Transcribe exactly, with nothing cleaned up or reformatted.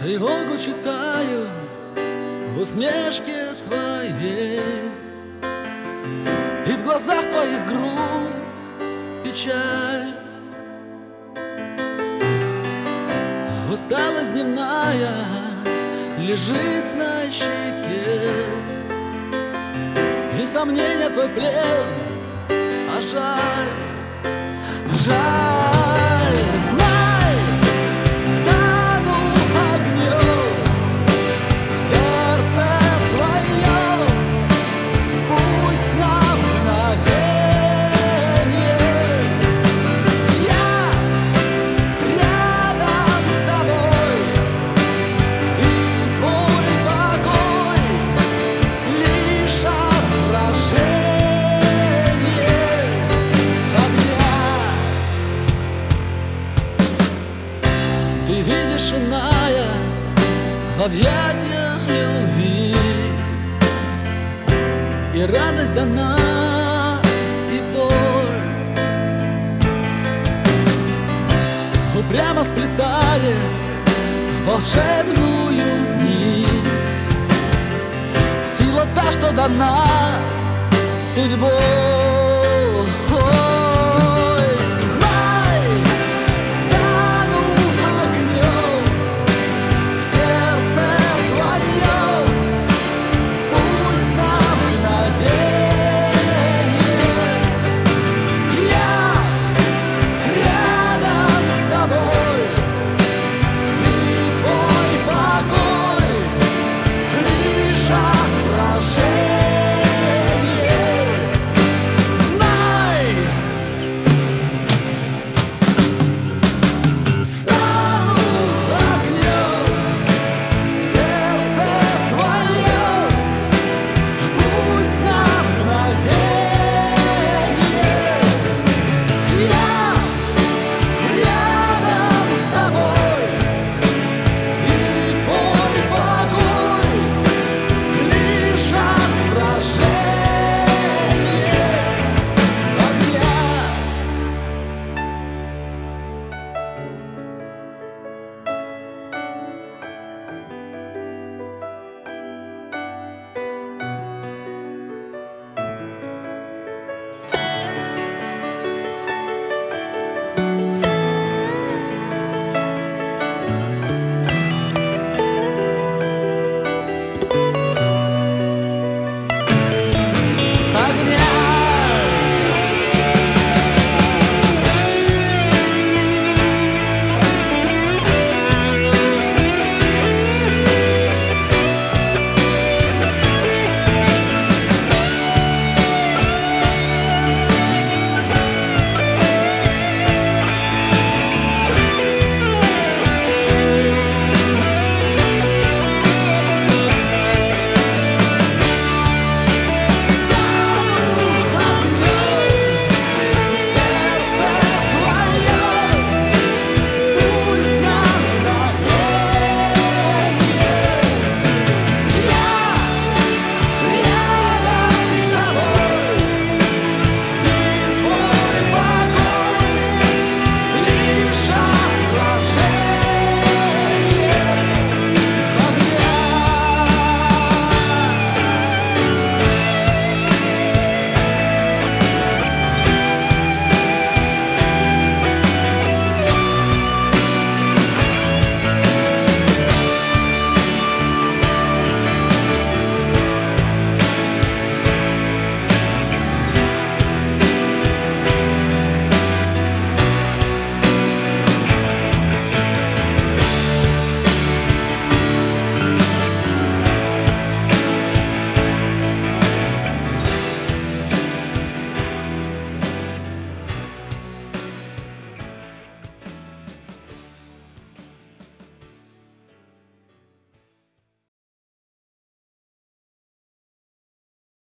Тревогу читаю в усмешке твоей, и в глазах твоих грусть, печаль. Усталость дневная лежит на щеке, и сомнения твой плен, а жаль, жаль, знай, стану огнем в сердце твоем, пусть на мгновенье я рядом с тобой, и твой покой лишь отражение огня. Ты видишь, иная в объятиях любви, и радость дана, и боль упрямо сплетает волшебную нить. Сила та, что дана судьбой.